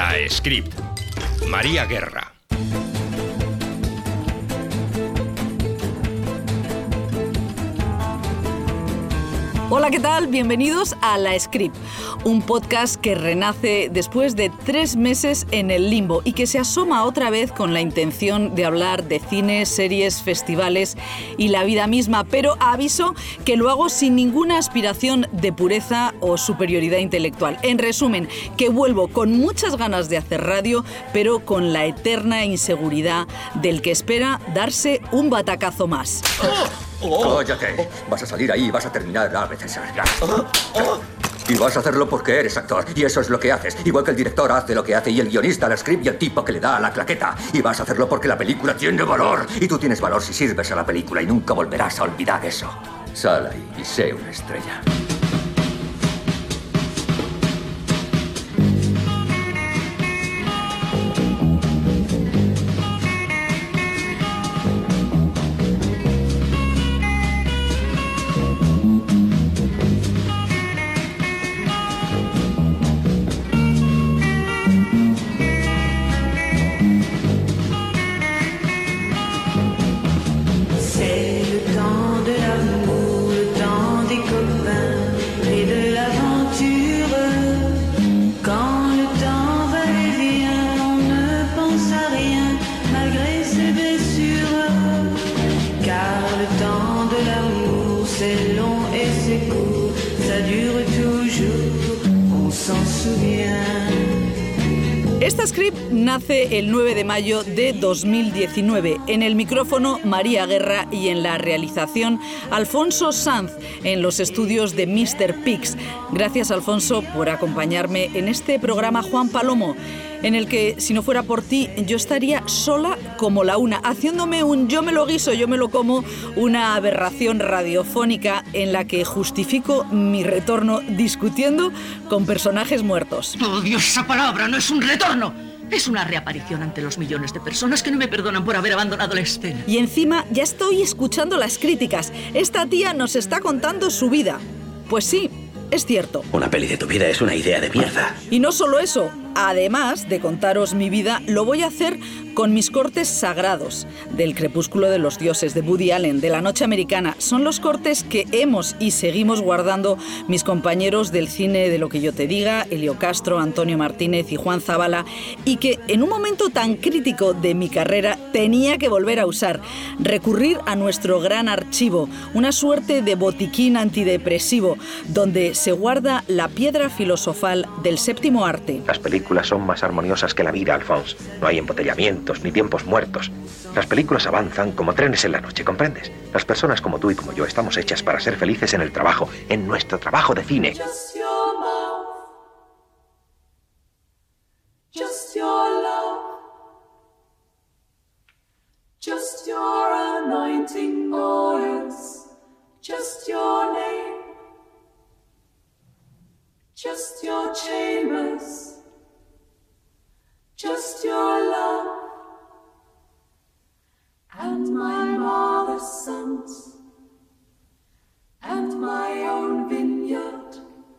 La Script. María Guerra. Hola, ¿qué tal? Bienvenidos a La Script, un podcast que renace después de 3 meses en el limbo y que se asoma otra vez con la intención de hablar de cine, series, festivales y la vida misma, pero aviso que lo hago sin ninguna aspiración de pureza o superioridad intelectual. En resumen, que vuelvo con muchas ganas de hacer radio, pero con la eterna inseguridad del que espera darse un batacazo más. ¡Cállate! Vas a salir ahí y vas a terminar a veces. Y vas a hacerlo porque eres actor. Y eso es lo que haces. Igual que el director hace lo que hace y el guionista la script y el tipo que le da a la claqueta. Y vas a hacerlo porque la película tiene valor. Y tú tienes valor si sirves a la película y nunca volverás a olvidar eso. Sal ahí y sé una estrella. Esta script nace el 9 de mayo de 2019. En el micrófono, María Guerra, y en la realización, Alfonso Sanz, en los estudios de Mr. Pix. Gracias, Alfonso, por acompañarme en este programa Juan Palomo, en el que, si no fuera por ti, yo estaría sola como la una, haciéndome un yo me lo guiso, yo me lo como, una aberración radiofónica en la que justifico mi retorno discutiendo con personajes muertos. ¡Oh, Dios, esa palabra no es un retorno! Es una reaparición ante los millones de personas que no me perdonan por haber abandonado la escena. Y encima ya estoy escuchando las críticas. Esta tía nos está contando su vida. Pues sí, es cierto. Una peli de tu vida es una idea de mierda. Y no solo eso, además de contaros mi vida, lo voy a hacer con mis cortes sagrados del Crepúsculo de los Dioses, de Woody Allen, de La Noche Americana. Son los cortes que hemos y seguimos guardando mis compañeros del cine de Lo que yo te diga, Elio Castro, Antonio Martínez y Juan Zabala, y que en un momento tan crítico de mi carrera tenía que volver a usar, recurrir a nuestro gran archivo, una suerte de botiquín antidepresivo, donde se guarda la piedra filosofal del séptimo arte. Las películas son más armoniosas que la vida, Alphonse. No hay embotellamientos ni tiempos muertos. Las películas avanzan como trenes en la noche, ¿comprendes? Las personas como tú y como yo estamos hechas para ser felices en el trabajo, en nuestro trabajo de cine. Just your mouth. Just your love. Just your anointing oils. Just your name. Just your chambers. Just your love. And my mother's sons. And my own vineyard.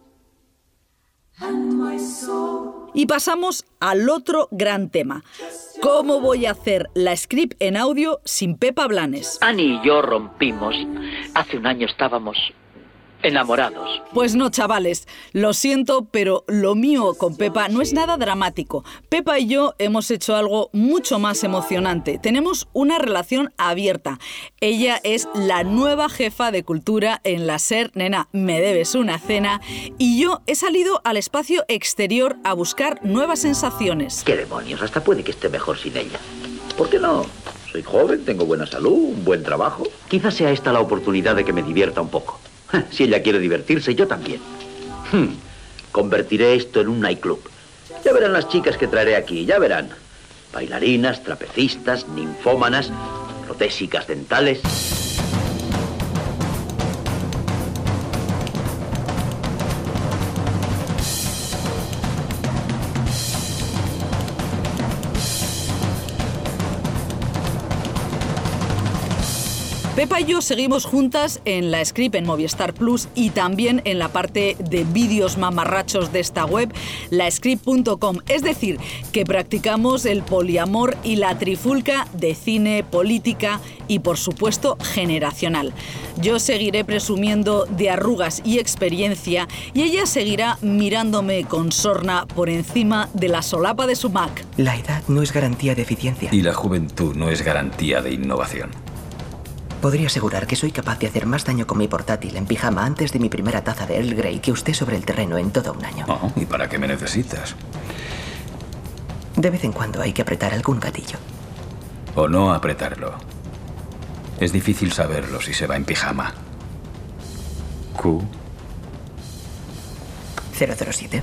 And my soul. Y pasamos al otro gran tema. ¿Cómo voy a hacer la script en audio sin Pepa Blanes? Annie y yo rompimos. Hace un año estábamos enamorados. Pues no, chavales, lo siento, pero lo mío con Pepa no es nada dramático. Pepa y yo hemos hecho algo mucho más emocionante. Tenemos una relación abierta. Ella es la nueva jefa de cultura en la SER. Nena, me debes una cena. Y yo he salido al espacio exterior a buscar nuevas sensaciones. ¿Qué demonios? Hasta puede que esté mejor sin ella. ¿Por qué no? Soy joven, tengo buena salud, un buen trabajo. Quizás sea esta la oportunidad de que me divierta un poco. Si ella quiere divertirse, yo también. Convertiré esto en un nightclub. Ya verán las chicas que traeré aquí, ya verán. Bailarinas, trapecistas, ninfómanas, protésicas dentales. Pepa y yo seguimos juntas en la Script, en Movistar Plus, y también en la parte de vídeos mamarrachos de esta web, lascript.com. Es decir, que practicamos el poliamor y la trifulca de cine, política y, por supuesto, generacional. Yo seguiré presumiendo de arrugas y experiencia y ella seguirá mirándome con sorna por encima de la solapa de su Mac. La edad no es garantía de eficiencia. Y la juventud no es garantía de innovación. Podría asegurar que soy capaz de hacer más daño con mi portátil en pijama antes de mi primera taza de Earl Grey que usted sobre el terreno en todo un año. Oh, ¿y para qué me necesitas? De vez en cuando hay que apretar algún gatillo. O no apretarlo. Es difícil saberlo si se va en pijama. Q. 007.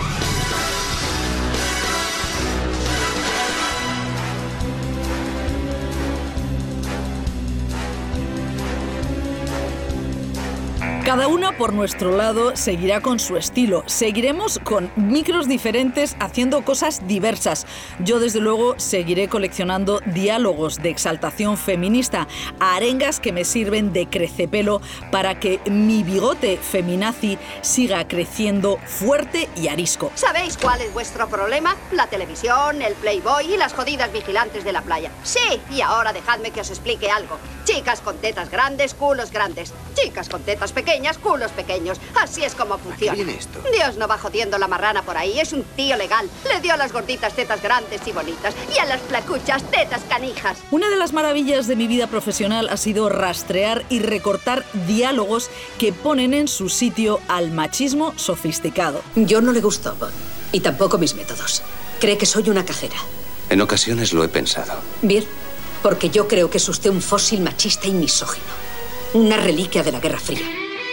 Cada una por nuestro lado seguirá con su estilo. Seguiremos con micros diferentes haciendo cosas diversas. Yo, desde luego, seguiré coleccionando diálogos de exaltación feminista, arengas que me sirven de crecepelo para que mi bigote feminazi siga creciendo fuerte y arisco. ¿Sabéis cuál es vuestro problema? La televisión, el Playboy y las jodidas vigilantes de la playa. Sí, y ahora dejadme que os explique algo. Chicas con tetas grandes, culos grandes. Chicas con tetas pequeñas, culos pequeños. Así es como funciona. ¿A qué viene esto? Dios no va jodiendo la marrana por ahí. Es un tío legal. Le dio a las gorditas tetas grandes y bonitas. Y a las flacuchas tetas canijas. Una de las maravillas de mi vida profesional ha sido rastrear y recortar diálogos que ponen en su sitio al machismo sofisticado. Yo no le gusto Bond. Y tampoco mis métodos. Cree que soy una cajera. En ocasiones lo he pensado. Bien, porque yo creo que es usted un fósil machista y misógino. Una reliquia de la Guerra Fría.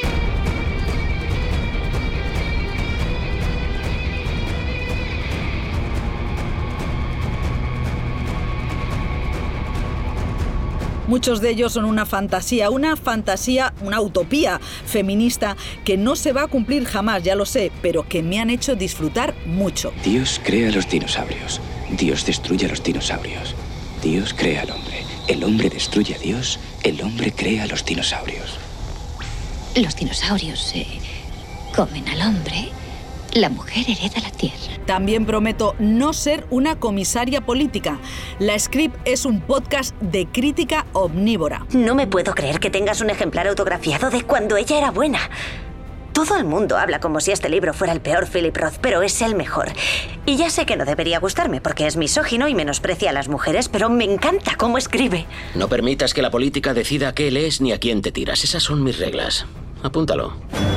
Muchos de ellos son una fantasía, una utopía feminista que no se va a cumplir jamás, ya lo sé, pero que me han hecho disfrutar mucho. Dios crea a los dinosaurios. Dios destruye a los dinosaurios. Dios crea al hombre. El hombre destruye a Dios. El hombre crea a los dinosaurios. Los dinosaurios se comen al hombre. La mujer hereda la tierra. También prometo no ser una comisaria política. La Script es un podcast de crítica omnívora. No me puedo creer que tengas un ejemplar autografiado de cuando ella era buena. Todo el mundo habla como si este libro fuera el peor Philip Roth, pero es el mejor. Y ya sé que no debería gustarme porque es misógino y menosprecia a las mujeres, pero me encanta cómo escribe. No permitas que la política decida qué lees ni a quién te tiras. Esas son mis reglas. Apúntalo.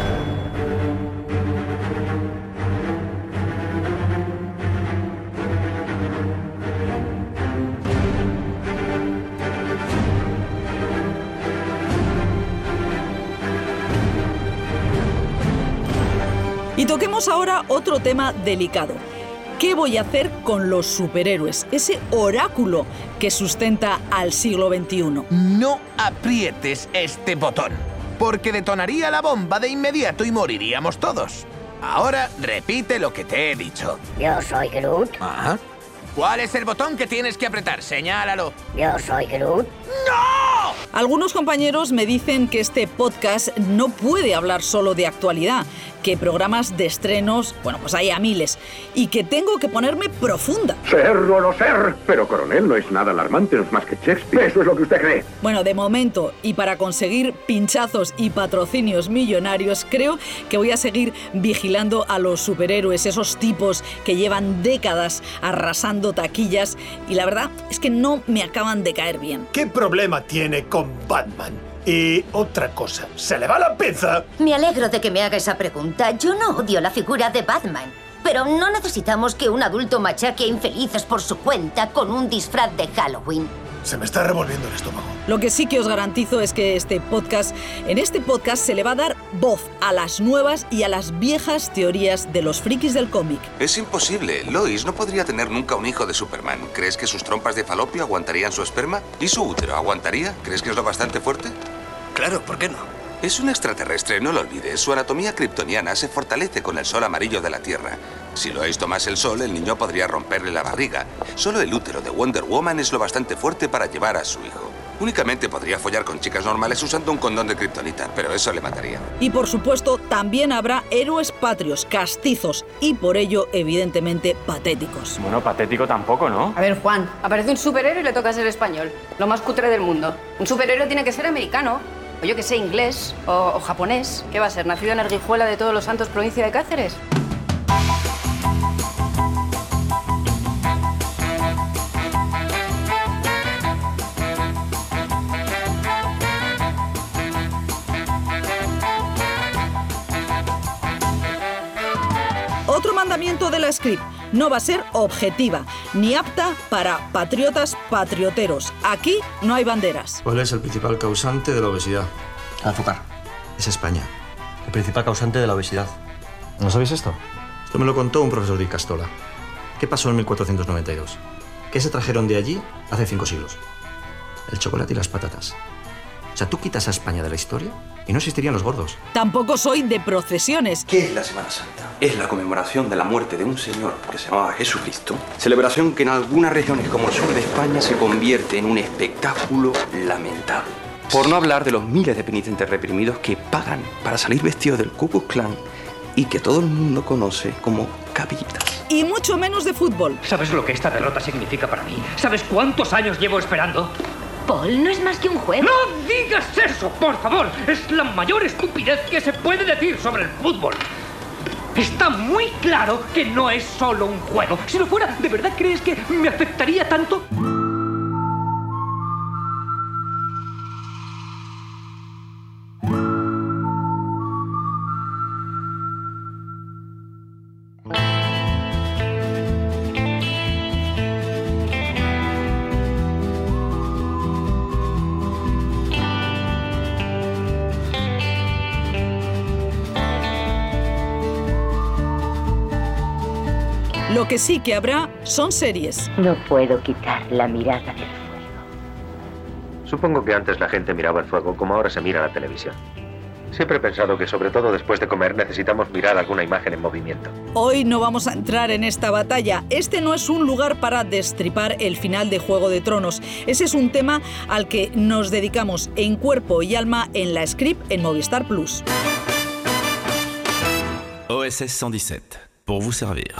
Y toquemos ahora otro tema delicado. ¿Qué voy a hacer con los superhéroes? Ese oráculo que sustenta al siglo XXI. No aprietes este botón, porque detonaría la bomba de inmediato y moriríamos todos. Ahora repite lo que te he dicho. Yo soy Groot. ¿Ah? ¿Cuál es el botón que tienes que apretar? Señálalo. Yo soy Groot. ¡No! Algunos compañeros me dicen que este podcast no puede hablar solo de actualidad, que programas de estrenos, bueno, pues hay a miles, y que tengo que ponerme profunda. Ser o no ser, pero coronel no es nada alarmante, no es más que Shakespeare. Eso es lo que usted cree. Bueno, de momento, y para conseguir pinchazos y patrocinios millonarios, creo que voy a seguir vigilando a los superhéroes, esos tipos que llevan décadas arrasando taquillas, y la verdad es que no me acaban de caer bien. ¿Qué problema tiene con Batman? Y otra cosa, ¿se le va la pinza? Me alegro de que me haga esa pregunta. Yo no odio la figura de Batman. Pero no necesitamos que un adulto machaque a infelices por su cuenta con un disfraz de Halloween. Se me está revolviendo el estómago. Lo que sí que os garantizo es que en este podcast se le va a dar voz a las nuevas y a las viejas teorías de los frikis del cómic. Es imposible. Lois no podría tener nunca un hijo de Superman. ¿Crees que sus trompas de falopio aguantarían su esperma? ¿Y su útero aguantaría? ¿Crees que es lo bastante fuerte? Claro, ¿por qué no? Es un extraterrestre, no lo olvides. Su anatomía kryptoniana se fortalece con el sol amarillo de la Tierra. Si Lois tomase el sol, el niño podría romperle la barriga. Solo el útero de Wonder Woman es lo bastante fuerte para llevar a su hijo. Únicamente podría follar con chicas normales usando un condón de kriptonita, pero eso le mataría. Y por supuesto, también habrá héroes patrios, castizos y por ello, evidentemente, patéticos. Bueno, patético tampoco, ¿no? A ver, Juan, aparece un superhéroe y le toca ser español. Lo más cutre del mundo. Un superhéroe tiene que ser americano. O yo que sé, inglés o japonés. ¿Qué va a ser? ¿Nacido en Arguijuela de Todos los Santos, provincia de Cáceres? Otro mandamiento de la script: no va a ser objetiva, ni apta para patriotas patrioteros. Aquí no hay banderas. ¿Cuál es el principal causante de la obesidad? Azúcar. Es España. El principal causante de la obesidad. ¿No sabéis esto? Esto me lo contó un profesor de Icastola. ¿Qué pasó en 1492? ¿Qué se trajeron de allí hace 5 siglos? El chocolate y las patatas. O sea, tú quitas a España de la historia y no existirían los gordos. Tampoco soy de procesiones. ¿Qué es la Semana Santa? Es la conmemoración de la muerte de un señor que se llamaba Jesucristo. Celebración que en algunas regiones como el sur de España se convierte en un espectáculo lamentable. Por no hablar de los miles de penitentes reprimidos que pagan para salir vestidos del Ku Klux Klan y que todo el mundo conoce como capillitas. Y mucho menos de fútbol. ¿Sabes lo que esta derrota significa para mí? ¿Sabes cuántos años llevo esperando? Paul, no es más que un juego. ¡No digas eso, por favor! Es la mayor estupidez que se puede decir sobre el fútbol. Está muy claro que no es solo un juego. Si lo fuera, ¿de verdad crees que me afectaría tanto? Lo que sí que habrá son series. No puedo quitar la mirada del fuego. Supongo que antes la gente miraba el fuego como ahora se mira la televisión. Siempre he pensado que, sobre todo después de comer, necesitamos mirar alguna imagen en movimiento. Hoy no vamos a entrar en esta batalla. Este no es un lugar para destripar el final de Juego de Tronos. Ese es un tema al que nos dedicamos en cuerpo y alma en la script en Movistar Plus. OSS 117, pour vous servir.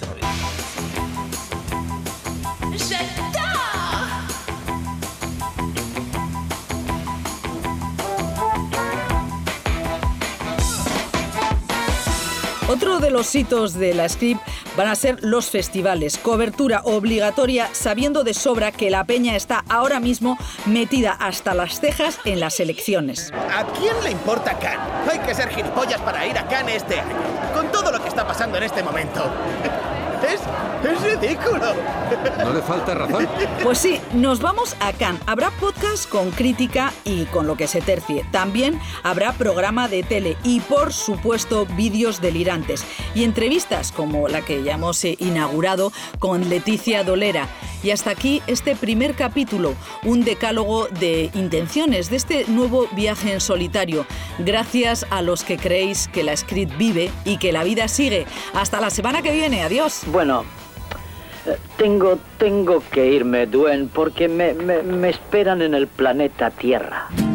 Otro de los hitos de la script van a ser los festivales. Cobertura obligatoria sabiendo de sobra que la peña está ahora mismo metida hasta las cejas en las elecciones. ¿A quién le importa Cannes? Hay que ser gilipollas para ir a Cannes este año. Con todo lo que está pasando en este momento. Es ridículo. No le falta razón. Pues sí, nos vamos a Cannes. Habrá podcast con crítica y con lo que se tercie. También habrá programa de tele y, por supuesto, vídeos delirantes. Y entrevistas como la que ya hemos inaugurado con Leticia Dolera. Y hasta aquí este primer capítulo, un decálogo de intenciones de este nuevo viaje en solitario. Gracias a los que creéis que la script vive y que la vida sigue. Hasta la semana que viene. Adiós. Bueno, tengo que irme, Duen, porque me esperan en el planeta Tierra.